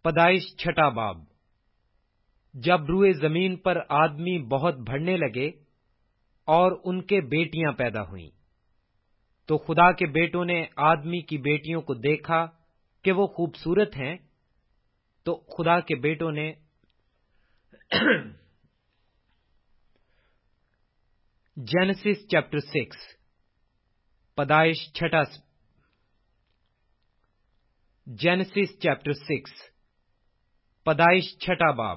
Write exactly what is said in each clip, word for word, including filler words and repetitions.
پیدائش چھٹا باب۔ جب روئے زمین پر آدمی بہت بڑھنے لگے اور ان کے بیٹیاں پیدا ہوئیں، تو خدا کے بیٹوں نے آدمی کی بیٹیوں کو دیکھا کہ وہ خوبصورت ہیں، تو خدا کے بیٹوں نے جینیسس چیپٹر سکس پیدائش چھٹا جینیسس چیپٹر سکس پیدائش چھٹا باب۔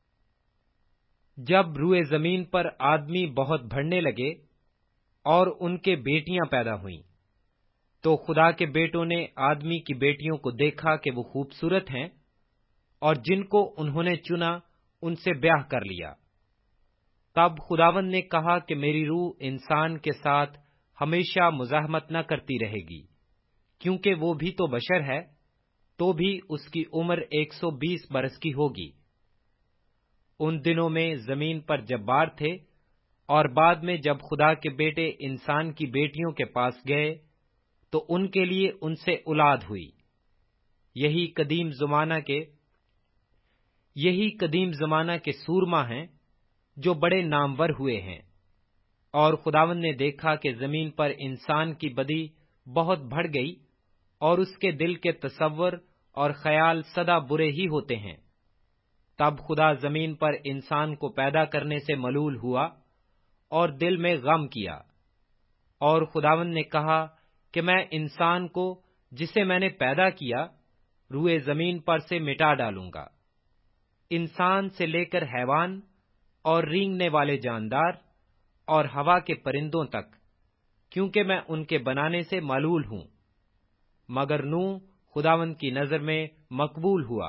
جب روئے زمین پر آدمی بہت بڑھنے لگے اور ان کے بیٹیاں پیدا ہوئیں، تو خدا کے بیٹوں نے آدمی کی بیٹیوں کو دیکھا کہ وہ خوبصورت ہیں، اور جن کو انہوں نے چنا ان سے بیاہ کر لیا۔ تب خداوند نے کہا کہ میری روح انسان کے ساتھ ہمیشہ مزاحمت نہ کرتی رہے گی، کیونکہ وہ بھی تو بشر ہے، تو بھی اس کی عمر ایک سو بیس برس کی ہوگی۔ ان دنوں میں زمین پر جبار تھے، اور بعد میں جب خدا کے بیٹے انسان کی بیٹیوں کے پاس گئے تو ان کے لیے ان سے اولاد ہوئی۔ یہی قدیم زمانہ کے یہی قدیم زمانہ کے سورما ہیں جو بڑے نامور ہوئے ہیں۔ اور خداوند نے دیکھا کہ زمین پر انسان کی بدی بہت بڑھ گئی، اور اس کے دل کے تصور اور خیال سدا برے ہی ہوتے ہیں۔ تب خدا زمین پر انسان کو پیدا کرنے سے ملول ہوا اور دل میں غم کیا، اور خداوند نے کہا کہ میں انسان کو جسے میں نے پیدا کیا روئے زمین پر سے مٹا ڈالوں گا، انسان سے لے کر حیوان اور رینگنے والے جاندار اور ہوا کے پرندوں تک، کیونکہ میں ان کے بنانے سے ملول ہوں۔ مگر نوح خداوند کی نظر میں مقبول ہوا۔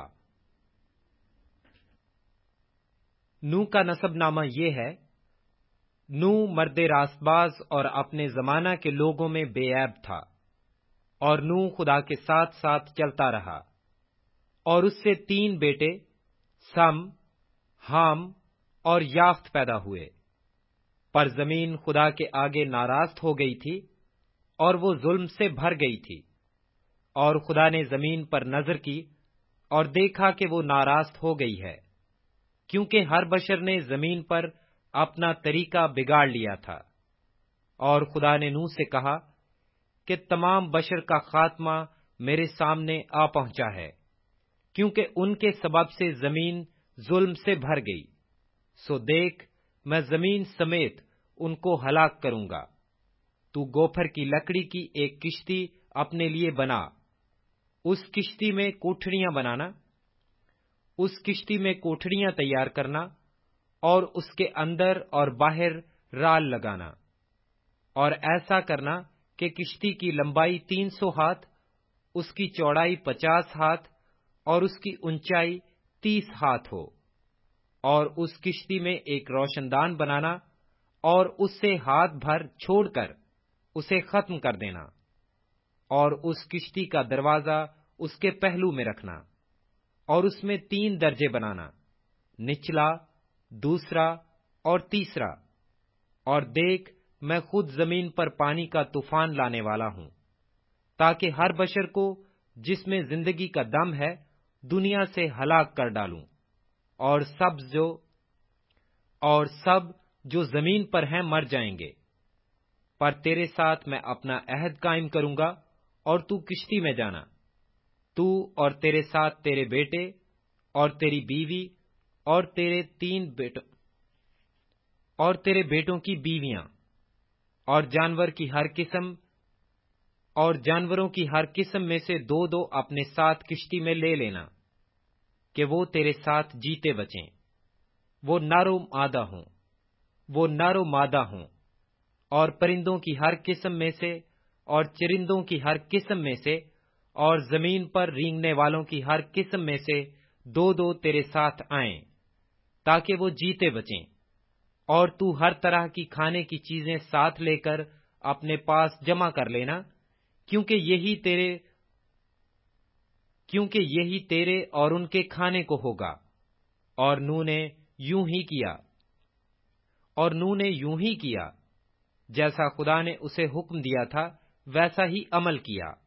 نوح کا نسب نامہ یہ ہے: نوح مرد راست باز اور اپنے زمانہ کے لوگوں میں بے عیب تھا، اور نوح خدا کے ساتھ ساتھ چلتا رہا، اور اس سے تین بیٹے سم، حام اور یافت پیدا ہوئے۔ پر زمین خدا کے آگے ناراض ہو گئی تھی، اور وہ ظلم سے بھر گئی تھی، اور خدا نے زمین پر نظر کی اور دیکھا کہ وہ ناراض ہو گئی ہے، کیونکہ ہر بشر نے زمین پر اپنا طریقہ بگاڑ لیا تھا۔ اور خدا نے نوح سے کہا کہ تمام بشر کا خاتمہ میرے سامنے آ پہنچا ہے، کیونکہ ان کے سبب سے زمین ظلم سے بھر گئی۔ سو دیکھ، میں زمین سمیت ان کو ہلاک کروں گا۔ تو گوپھر کی لکڑی کی ایک کشتی اپنے لیے بنا، اس کشتی میں کوٹھڑیاں بنانا، اس کشتی میں کوٹھڑیاں تیار کرنا، اور اس کے اندر اور باہر رال لگانا، اور ایسا کرنا کہ کشتی کی لمبائی تین سو ہاتھ، اس کی چوڑائی پچاس ہاتھ اور اس کی اونچائی تیس ہاتھ ہو، اور اس کشتی میں ایک روشن دان بنانا، اور اس سے ہاتھ بھر چھوڑ کر اسے ختم کر دینا، اور اس کشتی کا دروازہ اس کے پہلو میں رکھنا، اور اس میں تین درجے بنانا، نچلا، دوسرا اور تیسرا۔ اور دیکھ، میں خود زمین پر پانی کا طوفان لانے والا ہوں، تاکہ ہر بشر کو جس میں زندگی کا دم ہے دنیا سے ہلاک کر ڈالوں، اور سب جو اور سب جو زمین پر ہیں مر جائیں گے۔ پر تیرے ساتھ میں اپنا عہد قائم کروں گا، اور تو کشتی میں جانا، تو اور تیرے ساتھ تیرے بیٹے اور تیری بیوی اور تیرے تین بیٹوں اور تیرے بیٹوں کی بیویاں، اور جانور کی ہر قسم اور جانوروں کی ہر قسم میں سے دو دو اپنے ساتھ کشتی میں لے لینا، کہ وہ تیرے ساتھ جیتے بچیں، وہ نر و مادہ ہوں وہ نر و مادہ ہوں اور پرندوں کی ہر قسم میں سے اور چرندوں کی ہر قسم میں سے اور زمین پر رینگنے والوں کی ہر قسم میں سے دو دو تیرے ساتھ آئیں، تاکہ وہ جیتے بچیں۔ اور تو ہر طرح کی کھانے کی چیزیں ساتھ لے کر اپنے پاس جمع کر لینا، کیونکہ یہی تیرے کیونکہ یہی تیرے اور ان کے کھانے کو ہوگا۔ اور نوح نے یوں ہی کیا اور نوح نے یوں ہی کیا جیسا خدا نے اسے حکم دیا تھا، ویسا ہی عمل کیا۔